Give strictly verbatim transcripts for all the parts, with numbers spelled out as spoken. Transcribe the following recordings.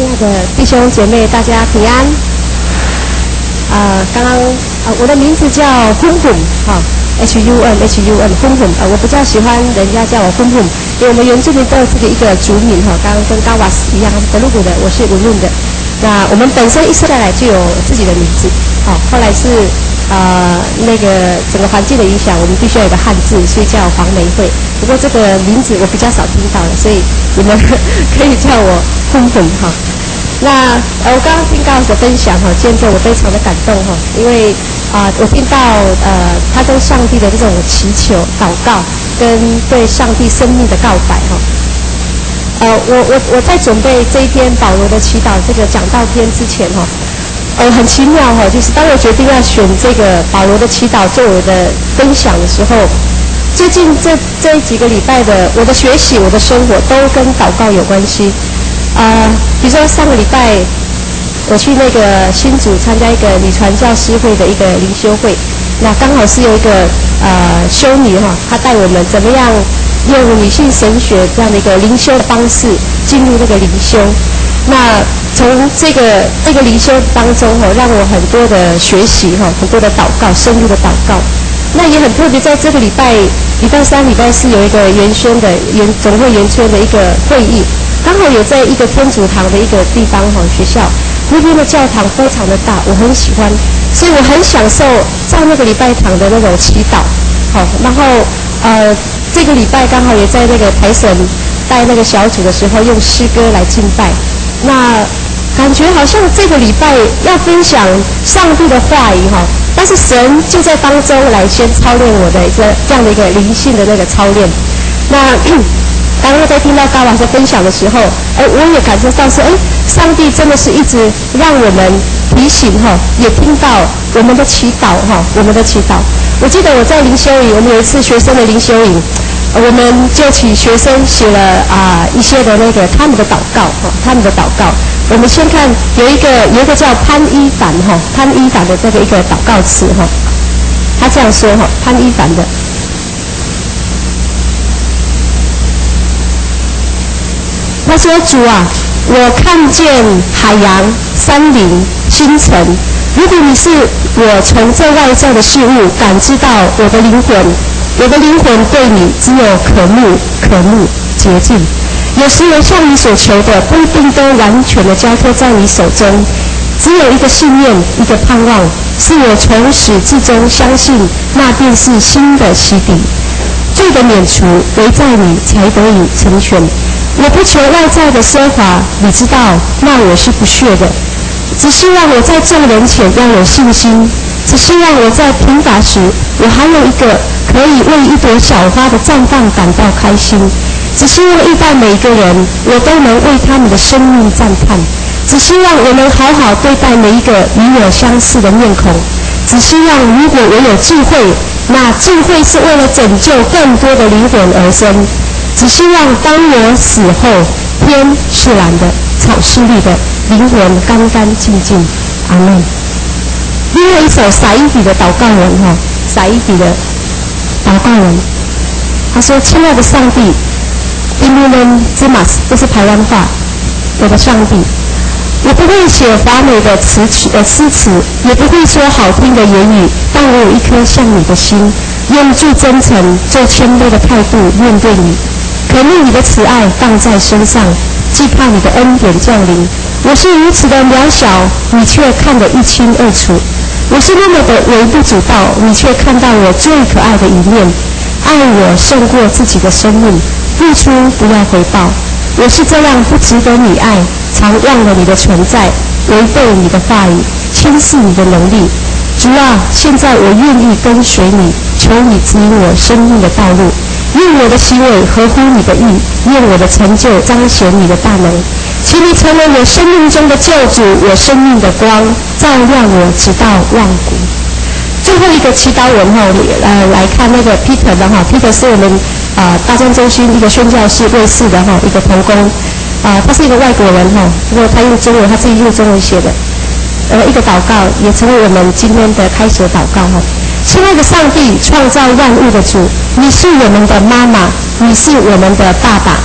亲爱的弟兄姐妹，大家平安。啊、呃，刚刚啊、呃，我的名字叫轰轰哈 ，H U N H U N 轰轰啊，我比较喜欢人家叫我轰轰，因为我们原住民都有自己一个族名哈，刚刚跟高瓦斯一样，德鲁古的，我是文润的。那我们本身一生下来就有自己的名字，哦，后来是呃那个整个环境的影响，我们必须要有个汉字，所以叫黄梅惠。不过这个名字我比较少听到的，所以你们可以叫我轰轰哈。那呃，我刚刚听高老师分享哈，见证我非常的感动哈，因为啊、呃，我听到呃他跟上帝的这种祈求、祷告，跟对上帝生命的告白哈。呃，我我我在准备这一篇保罗的祈祷这个讲道篇之前哈，呃，很奇妙哈，就是当我决定要选这个保罗的祈祷作为我的分享的时候，最近这这几个礼拜的我的学习、我的生活都跟祷告有关系。呃，比如说上个礼拜我去那个新竹参加一个女传教师会的一个灵修会，那刚好是有一个呃修女哈，她带我们怎么样用女性神学这样的一个灵修的方式进入那个灵修。那从这个这个灵修当中哈，让我很多的学习哈，很多的祷告，深入的祷告。那也很特别，在这个礼拜礼拜三、礼拜四有一个元宣的元总会元宣的一个会议。刚好有在一个天主堂的一个地方哈学校，那边的教堂非常的大，我很喜欢，所以我很享受上那个礼拜堂的那种祈祷，好，然后呃这个礼拜刚好也在那个台神带那个小组的时候，用诗歌来敬拜，那感觉好像这个礼拜要分享上帝的话语哈，但是神就在当中来先操练我的一个这样的一个灵性的那个操练，那。当我在听到高老师分享的时候，哎，我也感受到说，哎，上帝真的是一直让我们提醒哈，也听到我们的祈祷哈，我们的祈祷。我记得我在灵修营，我们有一次学生的灵修营，我们就请学生写了啊、呃、一些的那个他们的祷告哈，他们的祷告。我们先看有一个有一个叫潘一凡哈，潘一凡的这个一个祷告词哈，他这样说哈，潘一凡的。他说：“主啊，我看见海洋、山林、星辰。如果你是我从这外在的事物感知到我的灵魂，我的灵魂对你只有渴慕、渴慕、洁净。有时我向你所求的不一定都完全的交托在你手中，只有一个信念，一个盼望，是我从始至终相信，那便是新的洗礼，罪的免除，唯在你才得以成全。我不求外在的奢华，你知道，那我是不屑的。只希望我在众人前要有信心，只希望我在贫乏时，我还有一个可以为一朵小花的绽放感到开心。只希望遇到每一个人，我都能为他们的生命赞叹。只希望我能好好对待每一个与我相似的面孔。只希望如果我有智慧，那智慧是为了拯救更多的灵魂而生。只希望当我死后，天是蓝的，草是绿的，灵魂干干净净。阿们。另外一首撒伊比的祷告文哈，撒伊比的祷告文，他说：“亲爱的上帝 ，Inunan Zimas， 这是台湾话，我的上帝，我不会写华美的词曲呃诗词，也不会说好听的言语，但我有一颗像你的心，用最真诚、最谦卑的态度面对你。”渴慕你的慈爱放在身上，既怕你的恩典降临。我是如此的渺小，你却看得一清二楚；我是那么的微不足道，你却看到我最可爱的一面。爱我胜过自己的生命，付出不要回报。我是这样不值得你爱，常忘了你的存在，违背你的话语，轻视你的能力。主啊，现在我愿意跟随你，求你指引我生命的道路。愿我的行为合乎你的意，愿我的成就彰显你的大能。请你成为我生命中的救主，我生命的光，照亮我直到万古。最后一个祈祷文哈，呃，来看那个 Peter 的哈 ，Peter 是我们啊、呃、大专中心一个宣教士卫士的哈一个同工，啊、呃，他是一个外国人哈，不过他用中文，他自己用中文写的，呃，一个祷告也成为我们今天的开始的祷告哈。亲爱的上帝，创造万物的主，你是我们的妈妈，你是我们的爸爸。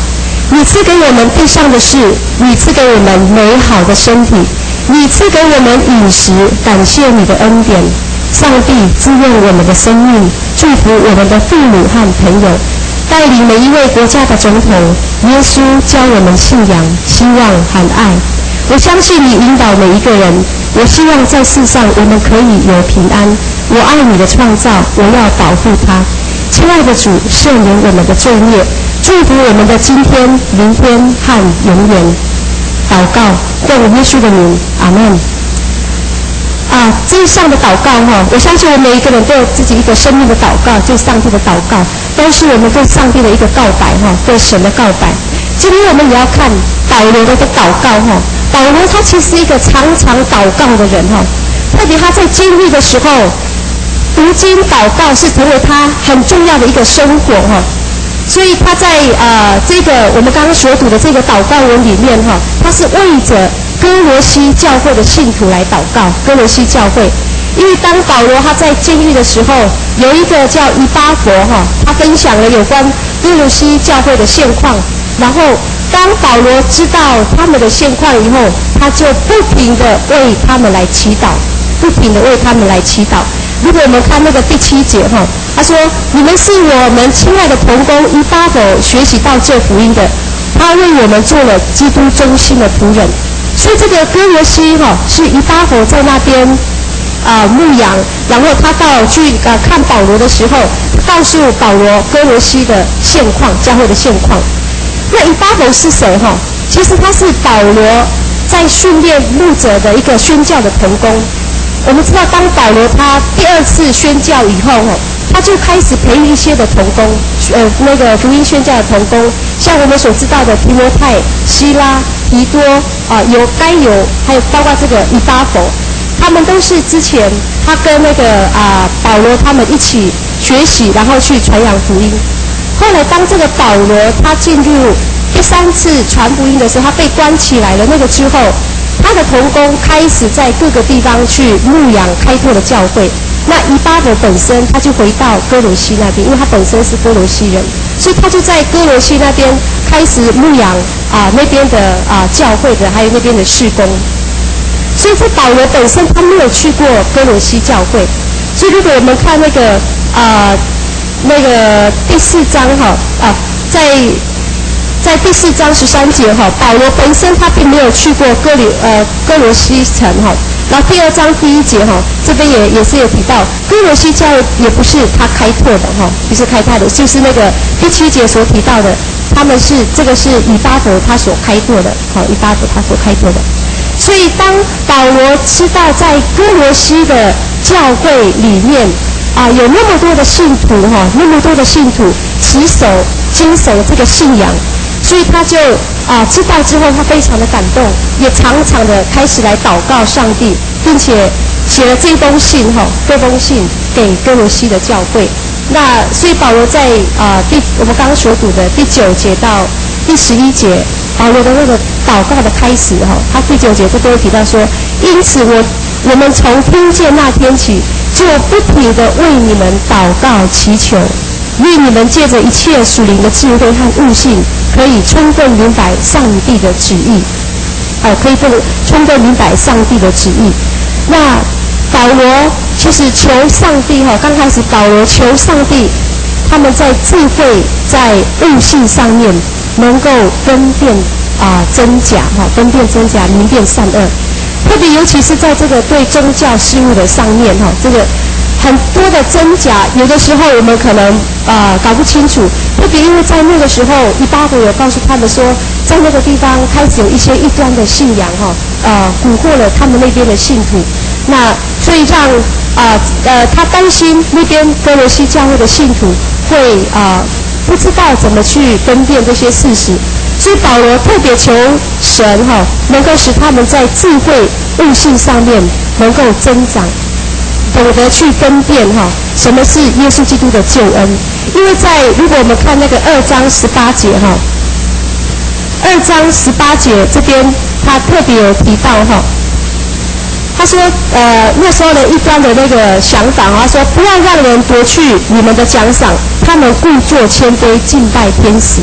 你赐给我们地上的事，你赐给我们美好的身体，你赐给我们饮食，感谢你的恩典。上帝滋润我们的生命，祝福我们的父母和朋友，带领每一位国家的总统。耶稣教我们信仰、希望和爱。我相信你引导每一个人。我希望在世上我们可以有平安。我爱你的创造，我要保护它。亲爱的主，赦免我们的罪孽，祝福我们的今天、明天和永远。祷告，奉耶稣的名，阿门。啊，这一项的祷告哈，我相信我们每一个人都有自己一个生命的祷告，就是上帝的祷告，都是我们对上帝的一个告白哈，对神的告白。今天我们也要看保罗的祷告哈。保罗他其实是一个常常祷告的人哈，特别他在监狱的时候，读经祷告是成为他很重要的一个生活哈。所以他在呃这个我们刚刚所读的这个祷告文里面哈，他是为着哥罗西教会的信徒来祷告。哥罗西教会，因为当保罗他在监狱的时候，有一个叫以巴弗哈，他分享了有关哥罗西教会的现况，然后当保罗知道他们的现况以后，他就不停的为他们来祈祷，不停的为他们来祈祷。如果我们看那个第七节哈，他说：“你们是我们亲爱的同工以巴弗学习到这福音的，他为我们做了基督忠心的仆人。”所以这个哥罗西哈是以巴弗在那边啊、呃、牧羊，然后他到去呃看保罗的时候，告诉保罗哥罗西的现况，教会的现况。那以巴弗是谁哈？其实他是保罗在训练牧者的一个宣教的同工。我们知道，当保罗他第二次宣教以后哈，他就开始培育一些的同工，呃，那个福音宣教的同工，像我们所知道的提摩太、希拉、提多啊、呃，有该有，还有包括这个以巴弗，他们都是之前他跟那个啊、呃、保罗他们一起学习，然后去传扬福音。后来当这个保罗他进入第三次传福音的时候，他被关起来了。那个之后，他的同工开始在各个地方去牧养开拓的教会。那以巴弗本身他就回到哥罗西那边，因为他本身是哥罗西人，所以他就在哥罗西那边开始牧养啊、呃、那边的啊、呃、教会的，还有那边的事工。所以这保罗本身他没有去过哥罗西教会，所以如果我们看那个啊、呃、那个第四章哈啊、呃、在。在第四章十三节哈，保罗本身他并没有去过哥里呃哥罗西城哈。然后第二章第一节哈，这边也也是有提到哥罗西教也不是他开拓的哈，不是开拓的，就是那个第七节所提到的，他们是这个是以巴弗他所开拓的，好，以巴弗他所开拓的。所以当保罗知道在哥罗西的教会里面啊有那么多的信徒哈，那么多的信徒持守坚守这个信仰。所以他就啊知道之后，他非常的感动，也常常的开始来祷告上帝，并且写了这封信哈，这封信给哥罗西的教会。那所以保罗在啊第我们刚刚所读的第九节到第十一节，保罗的那个祷告的开始哈，他第九节这都会提到说，因此我我们从听见那天起，就不停的为你们祷告祈求。愿你们借着一切属灵的智慧和悟性，可以充分明白上帝的旨意，呃，可以充分明白上帝的旨意。那保罗其实求上帝哈，刚开始保罗求上帝，他们在智慧、在悟性上面能够分辨啊、呃、真假哈，分辨真假，明辨善恶。特别尤其是在这个对宗教事务的上面哈，这个。很多的真假，有的时候我们可能啊、呃、搞不清楚，特别因为在那个时候，以巴弗有告诉他们说，在那个地方开始有一些异端的信仰哈，呃蛊惑了他们那边的信徒，那所以让啊 呃, 呃他担心那边哥罗西教会的信徒会啊、呃、不知道怎么去分辨这些事实，所以保罗特别求神哈，能够使他们在智慧悟性上面能够增长。懂得去分辨哈，什么是耶稣基督的救恩？因为在如果我们看那个二章十八节哈，二章十八节这边他特别有提到哈，他说呃那时候的一般的那个想法啊，说不要让人夺去你们的奖赏，他们故作谦卑敬拜天使。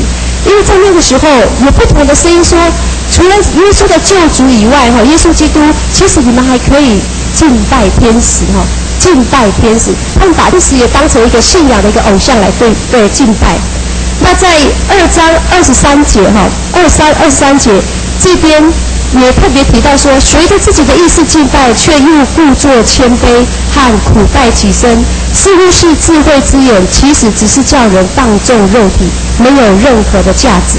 因为在那个时候有不同的声音说，除了耶稣的救主以外，哈，耶稣基督，其实你们还可以敬拜天使，哈，敬拜天使，他们把天使也当成一个信仰的一个偶像来对对敬拜。那在二章二十三节，哈，二三二十三节这边也特别提到说，随着自己的意思敬拜，却又故作谦卑和苦待己身，似乎是智慧之言，其实只是叫人当众肉体，没有任何的价值。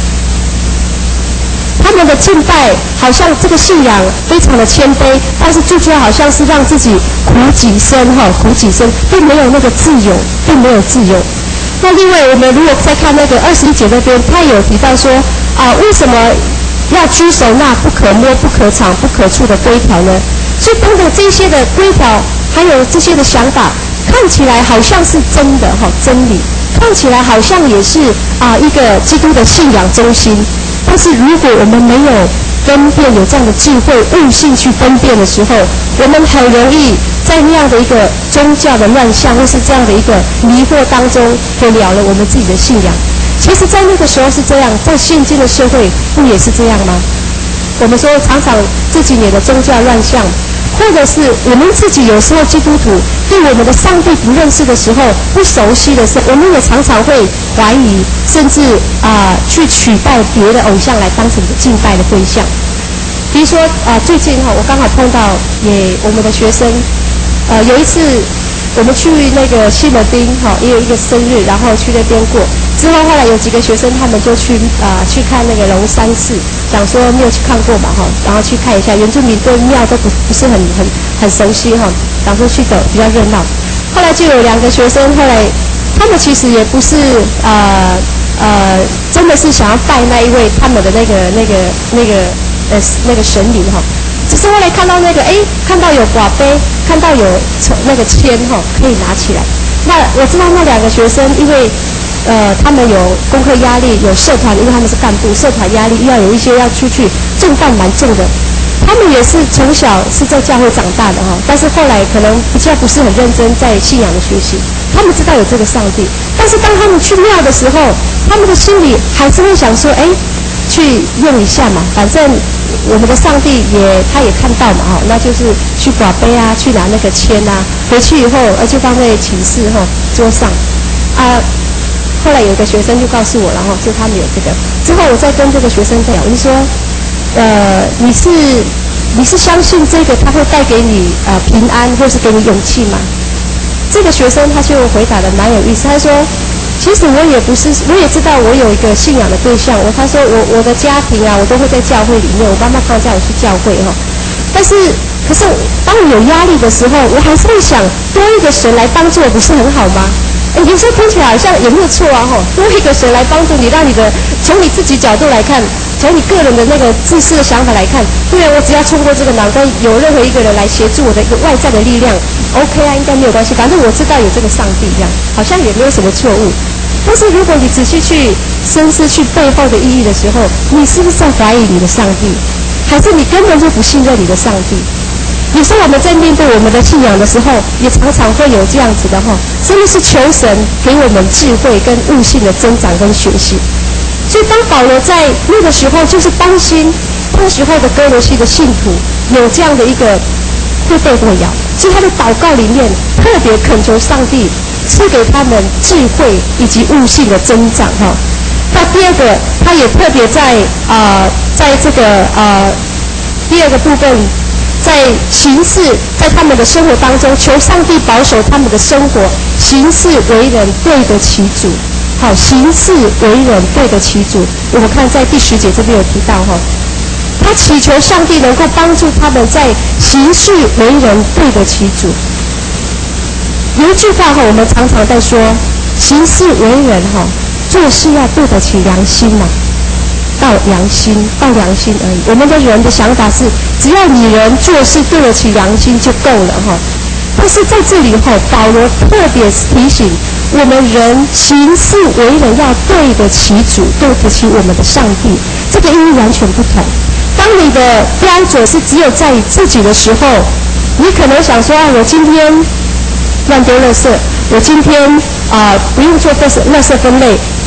他们的敬拜好像这个信仰非常的谦卑，但是最主要好像是让自己苦己身，哈，苦己身，并没有那个自由，并没有自由。那另外，我们如果再看那个二十一节那边，他有提到说啊，为什么要居守那不可摸、不可尝、不可触的规条呢？所以等等这些的规条，还有这些的想法，看起来好像是真的哈，真理，看起来好像也是啊一个基督的信仰中心。但是如果我们没有分辨，有这样的智慧、悟性去分辨的时候，我们很容易在那样的一个宗教的乱象，或是这样的一个迷惑当中，会了了我们自己的信仰。其实，在那个时候是这样，在现今的社会不也是这样吗？我们说常常这几年的宗教乱象，或者是我们自己有时候基督徒对我们的上帝不认识的时候，不熟悉的时候，我们也常常会怀疑，甚至啊、呃、去取代别的偶像来当成敬拜的对象。比如说啊、呃，最近哈，我刚好碰到也我们的学生，呃，有一次我们去那个西门町哈，也有一个生日，然后去那边过。之后后来有几个学生，他们就去啊、呃、去看那个龙山寺，想说没有去看过嘛哈，然后去看一下。原住民对庙都不不是很很很熟悉哈，想说去的比较热闹。后来就有两个学生，后来他们其实也不是呃呃真的是想要拜那一位他们的那个那个那个呃那个神灵哈，只是后来看到那个哎看到有寡杯，看到有那个签哈可以拿起来。那我知道那两个学生因为。呃，他们有功课压力，有社团，因为他们是干部，社团压力要有一些要出去，重担蛮重的。他们也是从小是在教会长大的哈，但是后来可能比较不是很认真在信仰的学习。他们知道有这个上帝，但是当他们去庙的时候，他们的心里还是会想说，哎，去用一下嘛，反正我们的上帝也他也看到嘛哈，那就是去寡杯啊，去拿那个签啊，回去以后而就放在寝室哈桌上啊。后来有一个学生就告诉我，然后就他们有这个。之后我再跟这个学生讲，我就说，呃，你是你是相信这个他会带给你呃平安，或是给你勇气吗？这个学生他就回答的蛮有意思，他说，其实我也不是，我也知道我有一个信仰的对象。我他说我我的家庭啊，我都会在教会里面，我爸妈常叫我去教会哈。但是可是当我有压力的时候，我还是会想多一个神来帮助我，不是很好吗？哎，有时候听起来好像也没有错啊，吼，多一个神来帮助你，让你的从你自己角度来看，从你个人的那个自私的想法来看，对啊，我只要冲过这个难关，有任何一个人来协助我的一个外在的力量 ，OK 啊，应该没有关系，反正我知道有这个上帝，这样好像也没有什么错误。但是如果你仔细去深思去背后的意义的时候，你是不是在怀疑你的上帝，还是你根本就不信任你的上帝？有时候我们在面对我们的信仰的时候，也常常会有这样子的哈，真的是求神给我们智慧跟悟性的增长跟学习。所以当保罗在那个时候，就是担心那时候的哥罗西的信徒有这样的一个会被混淆，所以他的祷告里面特别恳求上帝赐给他们智慧以及悟性的增长哈。那第二个，他也特别在啊、呃，在这个呃第二个部分。在行事，在他们的生活当中，求上帝保守他们的生活，行事为人对得起主。好，行事为人对得起主。我们看在第十节这边有提到哈，他祈求上帝能够帮助他们在行事为人对得起主。有一句话哈，我们常常在说，行事为人哈，做事要对得起良心嘛。到良心，到良心而已。我们的人的想法是，只要你人做事对得起良心就够了哈。但是在这里哈，保罗特别提醒我们人行事为人要对得起主，对得起我们的上帝，这个意义完全不同。当你的标准是只有在自己的时候，你可能想说啊，我今天乱丢垃圾，我今天啊、呃、不用做垃圾垃圾分类。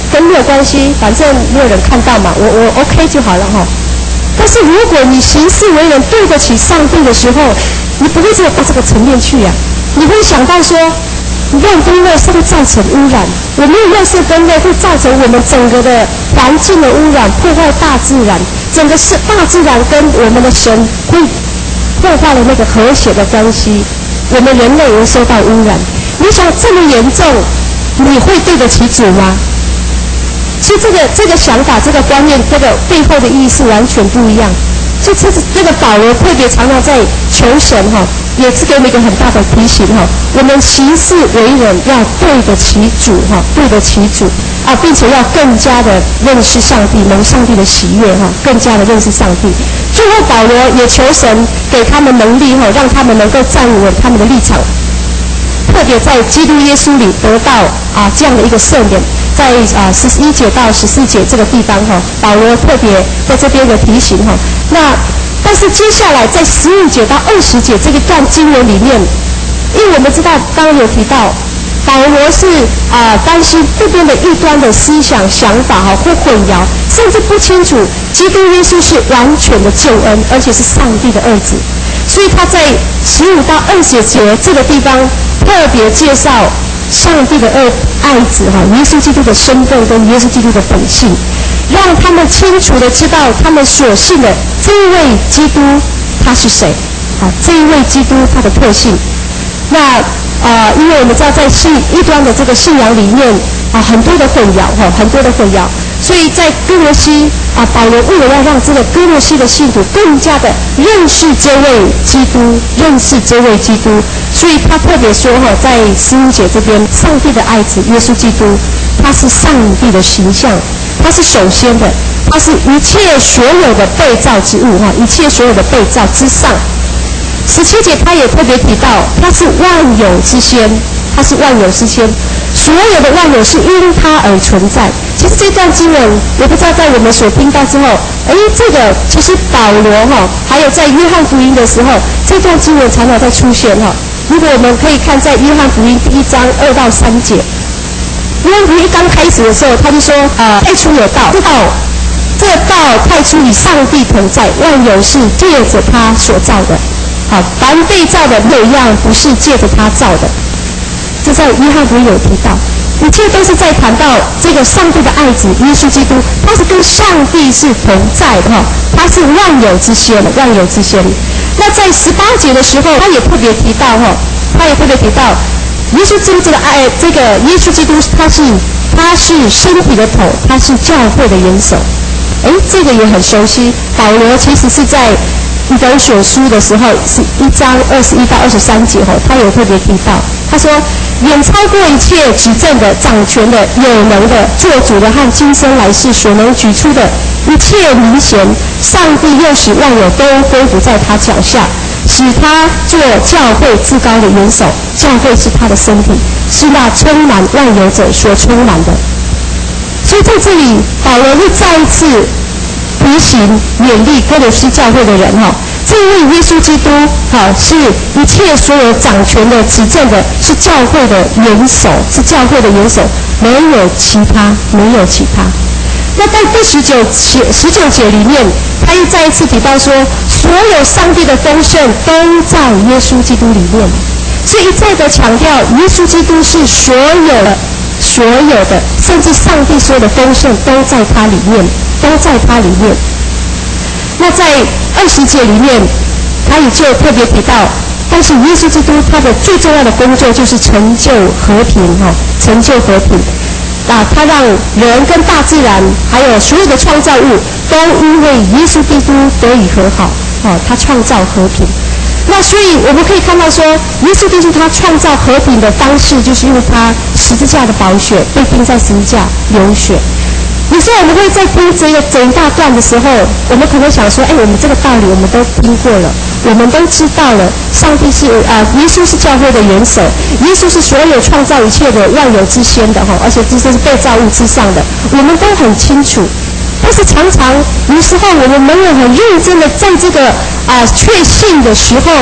跟没有关系，反正没有人看到嘛，我我 OK 就好了哈。但是如果你行事为人对得起上帝的时候，你不会这个到这个层面去呀、啊，你会想到说，用灯类是会造成污染，我没有用色灯类会造成我们整个的环境的污染，破坏大自然，整个是大自然跟我们的神会破坏了那个和谐的关系，我们人类会受到污染。你想这么严重，你会对得起主吗？其实这个这个想法、这个观念、这个背后的意义是完全不一样。就这这个保罗特别常常在求神哈，也是给我们一个很大的提醒哈。我们行事为人要对得起主哈，对得起主啊，并且要更加的认识上帝，蒙上帝的喜悦哈，更加的认识上帝。最后保罗也求神给他们能力哈，让他们能够站稳他们的立场。特别在基督耶稣里得到啊这样的一个赦免，在啊十一节到十四节这个地方哈，保罗特别在这边的提醒哈。那但是接下来在十五节到二十节这一段经文里面，因为我们知道刚刚有提到，保罗是啊担心这边的异端的思想想法哈或混淆，甚至不清楚基督耶稣是完全的救恩，而且是上帝的儿子。所以他在十五到二十节这个地方特别介绍上帝的二爱子哈，耶稣基督的身份跟耶稣基督的本性，让他们清楚的知道他们所信的这一位基督他是谁，好，这一位基督他的特性。那呃，因为我们知道在信异端的这个信仰里面啊，很多的混淆哈，很多的混淆，所以在哥罗西啊，保罗为了要让这个哥罗西的信徒更加的认识这位基督，认识这位基督，所以他特别说哈，在十五节这边，上帝的爱子耶稣基督，他是上帝的形象，他是首先的，他是一切所有的被造之物哈，一切所有的被造之上。十七节他也特别提到，他是万有之先，他是万有之先，所有的万有是因他而存在。其实这段经文，我不知道在我们所听到之后，哎，这个其实保罗哈，还有在约翰福音的时候，这段经文常常在出现哈。如果我们可以看在约翰福音第一章二到三节，约翰福音刚开始的时候，他就说，呃，太初有道，这道，这道太初与上帝同在，万有是借着他所造的。好，凡被造的没有一样不是借着他造的，这在约翰福音有提到，一切都是在谈到这个上帝的爱子耶稣基督，他是跟上帝是同在的哈，他是万有之先，万有之先。那在十八节的时候，他也特别提到哈，他也特别提到耶稣基督这个爱，这个耶稣基督他是他是身体的头，他是教会的元首。哎，这个也很熟悉。保罗其实是在以弗所书的时候，是一章二十一到二十三节后，他有特别提到，他说：“远超过一切执政的、掌权的、有能的、做主的和今生来世所能举出的一切名衔，上帝又使万有都归服在他脚下，使他做教会至高的元首。教会是他的身体，是那充满万有者所充满的。”所以在这里，保罗又再一次提醒勉励哥罗西教会的人哈，这位耶稣基督哈是一切所有掌权的、执政的，是教会的元首，是教会的元首，没有其他，没有其他。那在第十九节十九节里面，他又再一次提到说，所有上帝的丰盛都在耶稣基督里面，所以一再的强调，耶稣基督是所有的。所有的，甚至上帝所有的丰盛都在他里面，都在他里面。那在二十节里面，他也就特别提到，但是耶稣基督他的最重要的工作就是成就和平哈，成就和平。啊，他让人跟大自然还有所有的创造物都因为耶稣基督得以和好，哦，他创造和平。那所以我们可以看到说，耶稣基督他创造和平的方式，就是用他十字架的宝血被钉在十字架流血。有时候我们会在听这个整一大段的时候，我们可能想说，哎，我们这个道理我们都听过了，我们都知道了，上帝是啊、呃，耶稣是教会的元首，耶稣是所有创造一切的万有之先的哈，而且这是被造物之上的，我们都很清楚。但是常常有时候我们没有很认真的在这个啊、呃、确信的时候，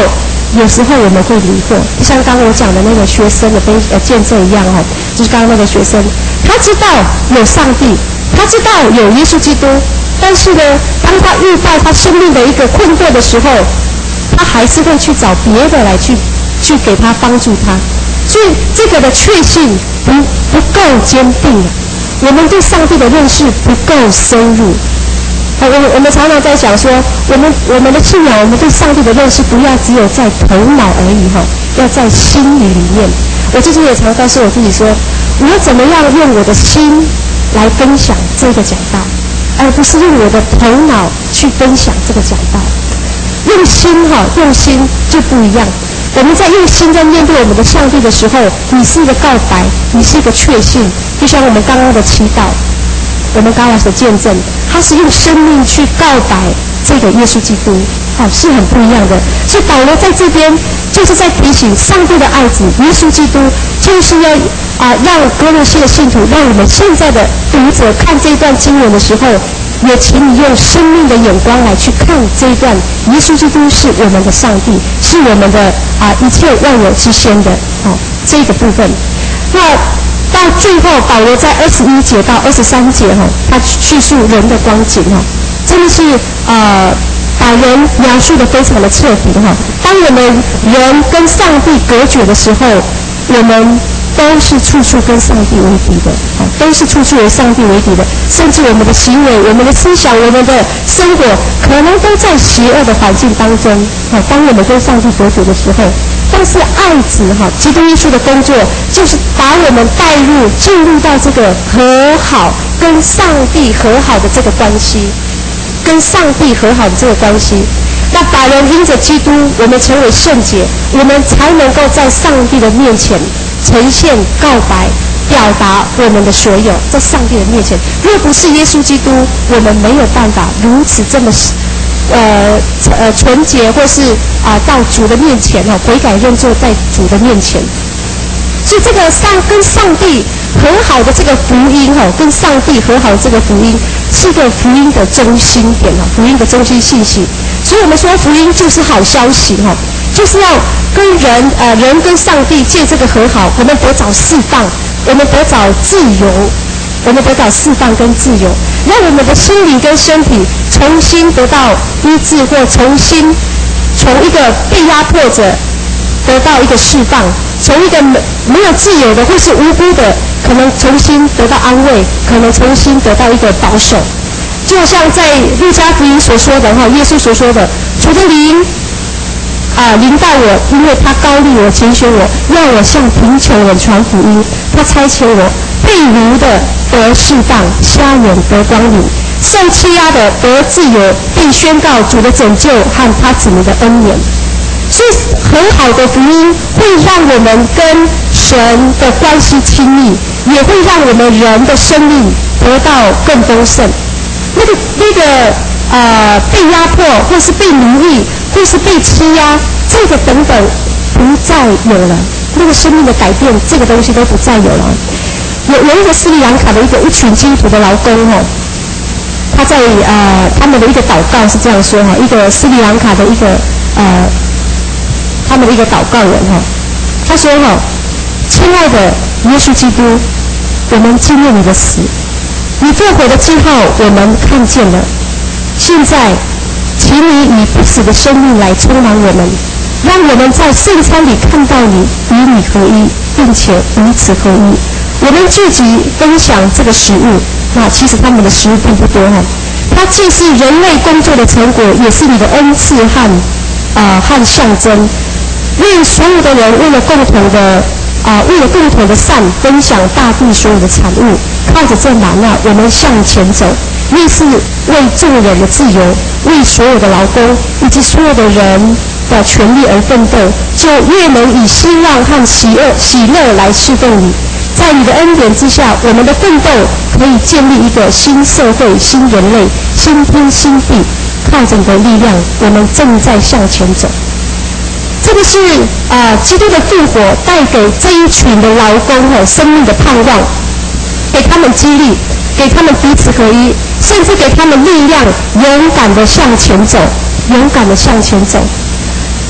有时候我们会迷惑，就像刚刚我讲的那个学生的分呃见证一样哦，就是刚刚那个学生，他知道有上帝，他知道有耶稣基督，但是呢，当他遇到他生命的一个困惑的时候，他还是会去找别的来去去给他帮助他，所以这个的确信不不够坚定，我们对上帝的认识不够深入。我们我们常常在讲说，我们我们的信仰，我们对上帝的认识不要只有在头脑而已哈，要在心里里面。我最近也常告诉我自己说，我怎么样用我的心来分享这个讲道，而不是用我的头脑去分享这个讲道。用心哈，用心就不一样。我们在用心在面对我们的上帝的时候，你是一个告白，你是一个确信，就像我们刚刚的祈祷。我们刚才所见证，他是用生命去告白这个耶稣基督，哦，是很不一样的。所以保罗在这边就是在提醒上帝的爱子耶稣基督，就是要啊、呃、让哥罗西的信徒，让我们现在的读者看这一段经文的时候，也请你用生命的眼光来去看这一段。耶稣基督是我们的上帝，是我们的啊、呃、一切万有之先的哦这个部分。那到最后，保罗在二十一节到二十三节哈，他叙述人的光景哈，真的是呃把人描述的非常的彻底哈。当我们人跟上帝隔绝的时候，我们都是处处跟上帝为敌的，都是处处与上帝为敌的，甚至我们的行为、我们的思想、我们的生活，可能都在邪恶的环境当中。当我们跟上帝隔绝的时候，但是爱子哈，基督耶稣的工作就是把我们带入、进入到这个和好、跟上帝和好的这个关系，跟上帝和好的这个关系。那把人因着基督，我们成为圣洁，我们才能够在上帝的面前呈现、告白、表达我们的所有，在上帝的面前。若不是耶稣基督，我们没有办法如此这么呃呃纯洁，或是啊、呃、到主的面前哦，悔改认罪在主的面前。所以这个上跟上帝和好的这个福音哈，跟上帝和好的这个福音是个福音的中心点哈，福音的中心信息。所以我们说福音就是好消息哈，就是要跟人呃人跟上帝借这个和好，我们得找释放，我们得找自由，我们得找释放跟自由，让我们的心灵跟身体重新得到医治，或重新从一个被压迫者得到一个释放，从一个没有自由的或是无辜的，可能重新得到安慰，可能重新得到一个保守。就像在路加福音所说的哈，耶稣所说的，主的灵啊临到我，因为他膏立我、拣选我，让我向贫穷人传福音。他差遣我，被掳的得释放，瞎眼得光明，受欺压的得自由，并宣告主的拯救和他子民的恩典。所以很好的福音会让我们跟神的关系亲密，也会让我们人的生命得到更丰盛。那个那个呃被压迫，或是被奴役，或是被欺压，这个等等不再有了。那个生命的改变，这个东西都不再有了。有有一个斯里兰卡的一个一群基督徒的劳工哦，他在呃他们的一个祷告是这样说哈，一个斯里兰卡的一个呃他们的一个祷告人哈，他说哈，亲爱的耶稣基督，我们纪念你的死。你复活的记号我们看见了，现在请你以不死的生命来充满我们，让我们在圣餐里看到你与你合一，并且彼此合一。我们聚集分享这个食物，那其实他们的食物并不多哈，它既是人类工作的成果，也是你的恩赐和啊、呃、和象征。愿所有的人为了共同的啊、呃、为了共同的善，分享大地所有的产物。靠着这玛纳，我们向前走，越是为众人的自由，为所有的劳工以及所有的人的权利而奋斗，就越能以希望和喜乐喜乐来侍奉你。在你的恩典之下，我们的奋斗可以建立一个新社会、新人类、新天新地。靠着你的力量，我们正在向前走。这个是啊、呃，基督的复活带给这一群的劳工和生命的盼望。给他们激励，给他们彼此合一，甚至给他们力量，勇敢地向前走，勇敢地向前走。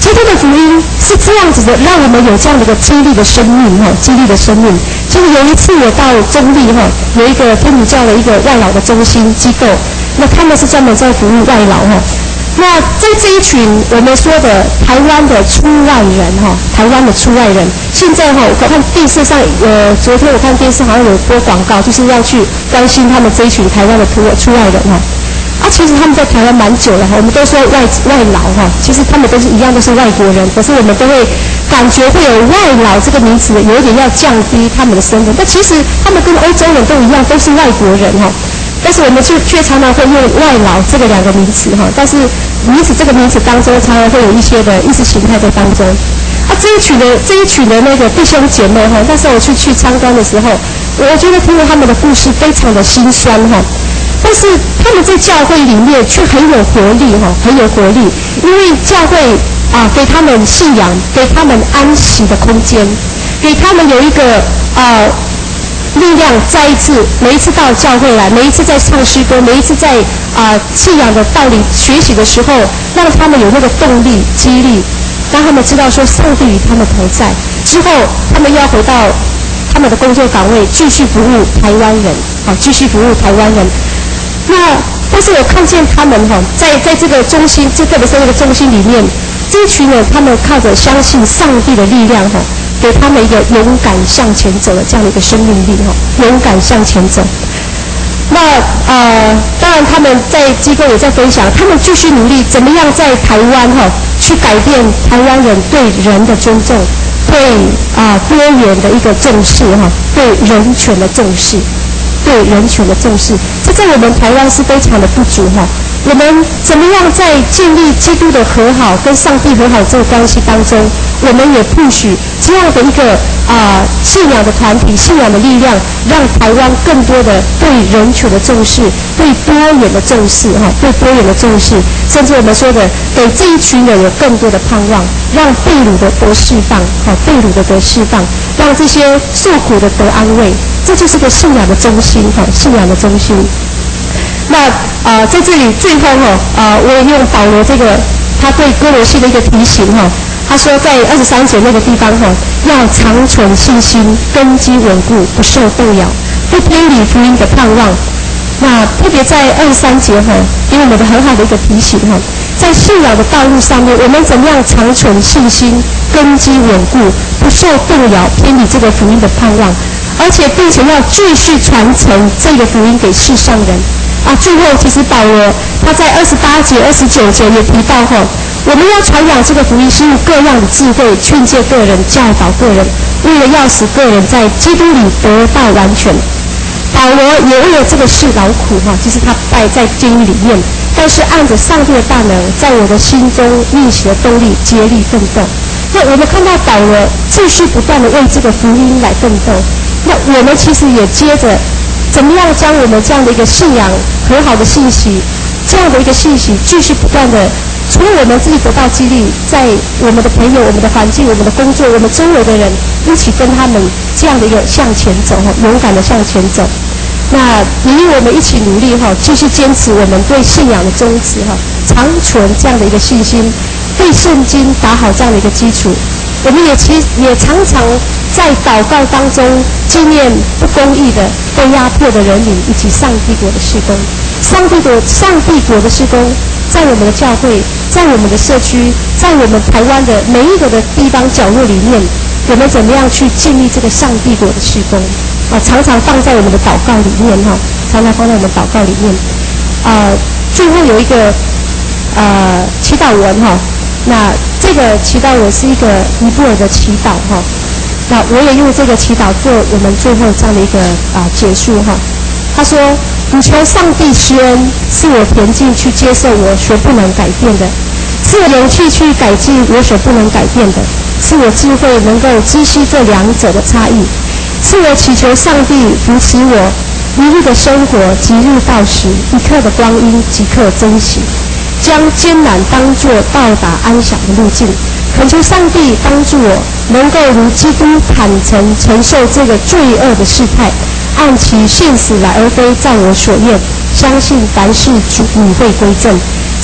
基督的福音是这样子的，让我们有这样的一个激励的生命哈，激励的生命。就是有一次我到中立哈，有一个天主教的一个外劳的中心机构，那他们是专门在服务外劳哈。那在这一群我们说的台湾的出外人哈，台湾的出外人，现在哈我看电视上呃，昨天我看电视好像有播广告，就是要去关心他们这一群台湾的出出外人哈。啊，其实他们在台湾蛮久了哈，我们都说外外劳哈，其实他们都是一样，都是外国人，可是我们都会感觉会有外劳这个名词有一点要降低他们的身份，但其实他们跟欧洲人都一样，都是外国人哈。但是我们却却常常会用外劳这个两个名词哈，但是名词这个名词当中常常会有一些的意识形态在当中。啊，这一群的这一群的那个弟兄姐妹哈，那时候我去去参观的时候，我觉得听了他们的故事非常的心酸哈。但是他们在教会里面却很有活力哈，很有活力，因为教会啊给他们信仰，给他们安息的空间，给他们有一个啊力量，再一次每一次到教会来，每一次在唱诗歌，每一次在啊信仰的道理学习的时候，让他们有那个动力激励，让他们知道说上帝与他们同在。之后他们要回到他们的工作岗位，继续服务台湾人啊，继续服务台湾人。那但是我看见他们哈，在在这个中心，这特别是这个中心里面，这一群人他们靠着相信上帝的力量哈，给他们一个勇敢向前走的这样的一个生命力哈，勇敢向前走。那呃，当然他们在机构也在分享，他们继续努力，怎么样在台湾哈去改变台湾人对人的尊重，对啊、呃、多元的一个重视哈，对人权的重视。对人权的重视，这在我们台湾是非常的不足哈。我们怎么样在建立基督的和好跟上帝和好这个关系当中，我们也push这样的一个啊、呃、信仰的团体、信仰的力量，让台湾更多的对人权的重视、对多元的重视哈，对多元的重视，甚至我们说的给这一群人有更多的盼望，让被掳的得释放，哈，被掳的得释放，让这些受苦的得安慰。这就是个信仰的中心哈，信仰的中心。那啊、呃，在这里最后哈啊、呃，我也用保罗这个他对哥罗西的一个提醒哈，他说在二十三节那个地方哈，要长存信心，根基稳固，不受动摇，不偏离福音的盼望。那特别在二十三节哈，给我们的很好的一个提醒哈，在信仰的道路上面，我们怎么样长存信心，根基稳固，不受动摇，偏离这个福音的盼望。而且并且要继续传承这个福音给世上人啊！最后，其实保罗他在二十八节、二十九节也提到哈，我们要传扬这个福音，是用各样的智慧劝诫个人、教导个人，为了要使个人在基督里得到完全。保罗也为了这个事劳苦哈，其实他在在监狱里面，但是按着上帝的大能，在我的心中运行的动力，竭力奋斗。那我们看到保罗继续不断的为这个福音来奋斗。那我们其实也接着怎么样将我们这样的一个信仰和好的信息，这样的一个信息继续不断的，除了我们自己得到激励，在我们的朋友、我们的环境、我们的工作、我们周围的人一起跟他们这样的一个向前走哈，勇敢的向前走。那也与我们一起努力哈，继续坚持我们对信仰的宗旨哈，长存这样的一个信心，对圣经打好这样的一个基础。我们也其也常常在祷告当中纪念不公义的、被压迫的人民，以及上帝国的事工。上帝国、上帝国的事工，在我们的教会，在我们的社区，在我们台湾的每一个的地方角落里面，我们怎么样去建立这个上帝国的事工？啊，常常放在我们的祷告里面哈，常常放在我们祷告里面。啊，最后有一个呃祈祷文哈。那这个祈祷文是一个尼泊尔的祈祷哈，那我也用这个祈祷做我们最后这样的一个啊结束哈。他说：“你求上帝施恩，赐我恬静去接受我所不能改变的，赐我勇气去改进我所不能改变的，赐我智慧能够知悉这两者的差异，赐我祈求上帝扶持我一日的生活，即日到时，一刻的光阴即刻珍惜。”将艰难当作到达安详的路径，恳求上帝帮助我，能够如基督坦诚承受这个罪恶的事态，按其现实来，而非照我所愿。相信凡事主你会归正，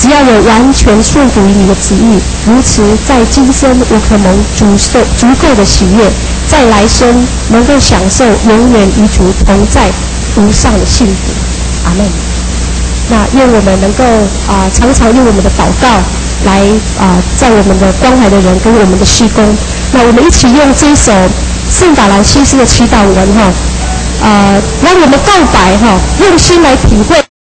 只要有完全顺服于你的旨意，如此在今生我可蒙足受足够的喜悦，在来生能够享受永远与主同在无上的幸福。阿们。那愿我们能够啊、呃、常常用我们的祷告来啊、呃、在我们的关怀的人跟我们的事工。那我们一起用这一首圣法兰西斯的祈祷文哈，呃，让我们告白哈，用心来体会。